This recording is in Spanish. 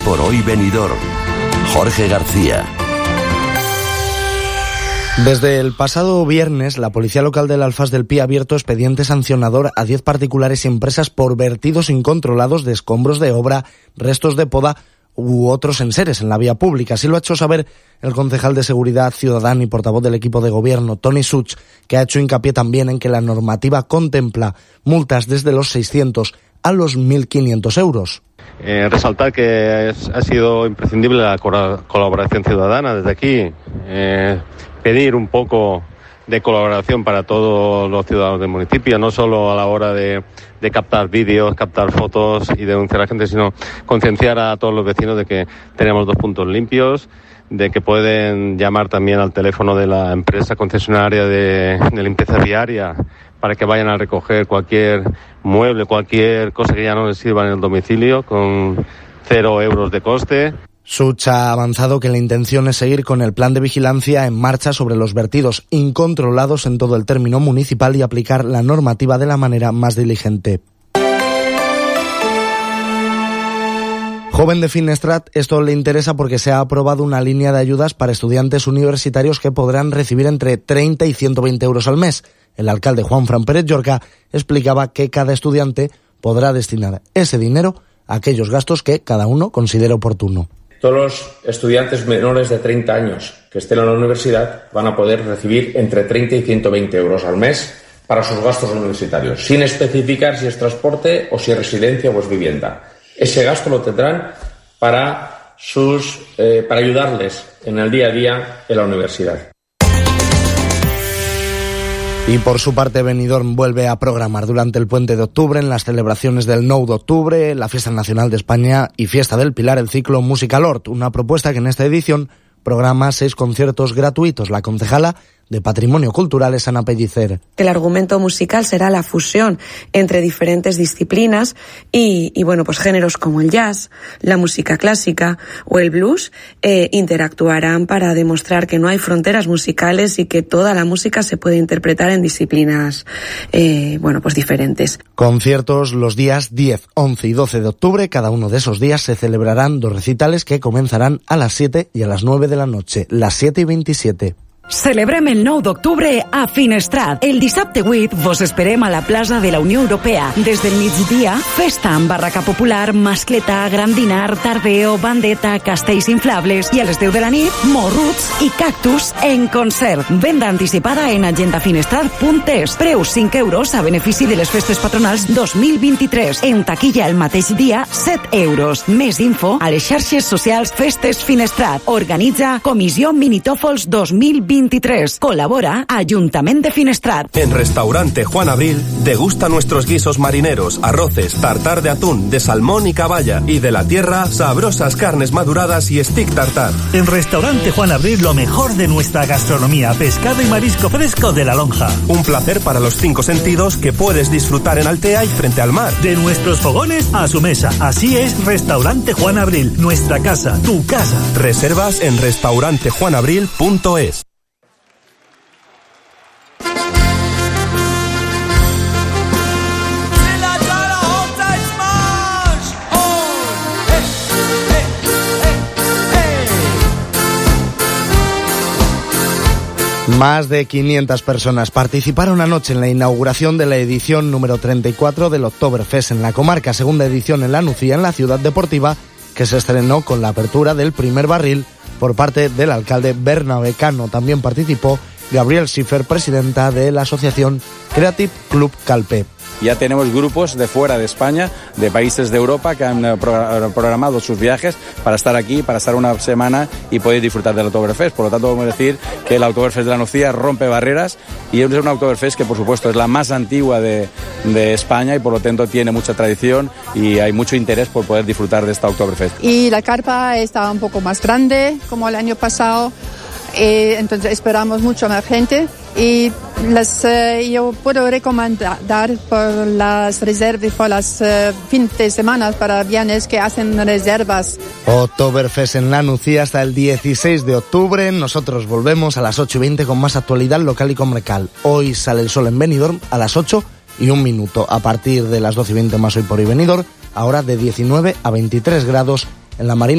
por hoy Benidorm. Jorge García. Desde el pasado viernes, la Policía Local del Alfaz del Pi ha abierto expediente sancionador a 10 particulares y empresas por vertidos incontrolados de escombros de obra, restos de poda u otros enseres en la vía pública. Así lo ha hecho saber el concejal de Seguridad Ciudadana y portavoz del equipo de gobierno, Toni Such, que ha hecho hincapié también en que la normativa contempla multas desde los 600 a los 1.500 euros. Resaltar que ha sido imprescindible la colaboración ciudadana desde aquí. Pedir un poco de colaboración para todos los ciudadanos del municipio, no solo a la hora de captar vídeos, captar fotos y denunciar a la gente, sino concienciar a todos los vecinos de que tenemos 2 puntos limpios, de que pueden llamar también al teléfono de la empresa concesionaria de limpieza viaria para que vayan a recoger cualquier mueble, cualquier cosa que ya no les sirva en el domicilio, con 0 euros de coste. Such ha avanzado que la intención es seguir con el plan de vigilancia en marcha sobre los vertidos incontrolados en todo el término municipal y aplicar la normativa de la manera más diligente. Joven de Finestrat, esto le interesa porque se ha aprobado una línea de ayudas para estudiantes universitarios que podrán recibir entre 30 y 120 euros al mes. El alcalde Juanfran Pérez Llorca explicaba que cada estudiante podrá destinar ese dinero a aquellos gastos que cada uno considere oportuno. Todos los estudiantes menores de 30 años que estén en la universidad van a poder recibir entre 30 y 120 euros al mes para sus gastos universitarios, sin especificar si es transporte o si es residencia o es vivienda. Ese gasto lo tendrán para ayudarles en el día a día en la universidad. Y por su parte, Benidorm vuelve a programar durante el puente de octubre, en las celebraciones del 9 de octubre, la Fiesta Nacional de España y Fiesta del Pilar, el ciclo Musical Hort, una propuesta que en esta edición programa 6 conciertos gratuitos. La concejala de Patrimonio Cultural es Ana Pellicer. El argumento musical será la fusión entre diferentes disciplinas y bueno, pues géneros como el jazz, la música clásica o el blues interactuarán para demostrar que no hay fronteras musicales y que toda la música se puede interpretar en disciplinas pues diferentes. Conciertos los días 10, 11 y 12 de octubre. Cada uno de esos días se celebrarán 2 recitales que comenzarán a las 7 y a las 9 de la noche, las 7 y 27. Celebrem el 9 d'octubre a Finestrat. El dissabte 8 vos esperem a la plaça de la Unió Europea. Des del migdia, festa amb barraca popular, mascleta, gran dinar, tardeo, bandeta, castells inflables i a les 10 de la nit, morruts i cactus en concert. Venda anticipada en agendafinestrat.es. Preu 5 euros a benefici de les festes patronals 2023. En taquilla el mateix dia, 7 euros. Més info a les xarxes socials Festes Finestrat. Organitza Comissió Minitòfols 2023. Colabora Ayuntamiento de Finestrat. En Restaurante Juan Abril degusta nuestros guisos marineros, arroces, tartar de atún, de salmón y caballa, y de la tierra, sabrosas carnes maduradas y stick tartar. En Restaurante Juan Abril lo mejor de nuestra gastronomía, pescado y marisco fresco de La Lonja. Un placer para los 5 sentidos que puedes disfrutar en Altea y frente al mar. De nuestros fogones a su mesa. Así es Restaurante Juan Abril, nuestra casa, tu casa. Reservas en restaurantejuanabril.es. Más de 500 personas participaron anoche en la inauguración de la edición número 34 del Oktoberfest en la comarca, segunda edición en la Nucía, en la ciudad deportiva, que se estrenó con la apertura del primer barril por parte del alcalde Bernabé Cano. También participó Gabriel Schiffer, presidenta de la asociación Creative Club Calpe. Ya tenemos grupos de fuera de España, de países de Europa, que han programado sus viajes para estar aquí, para estar una semana y poder disfrutar del Oktoberfest. Por lo tanto, podemos decir que el Oktoberfest de la Nucía rompe barreras y es una Oktoberfest que, por supuesto, es la más antigua de España y, por lo tanto, tiene mucha tradición y hay mucho interés por poder disfrutar de esta Oktoberfest. Y la carpa está un poco más grande, como el año pasado. Entonces esperamos mucho más gente y yo puedo recomendar por las reservas, por las fines de semana para bienes que hacen reservas. Oktoberfest en la Nucía hasta el 16 de octubre. Nosotros volvemos a las 8:20 con más actualidad local y comarcal. Hoy sale el sol en Benidorm a las 8:01. A partir de las 12:20 más hoy por hoy Benidorm, ahora de 19 a 23 grados en la Marina.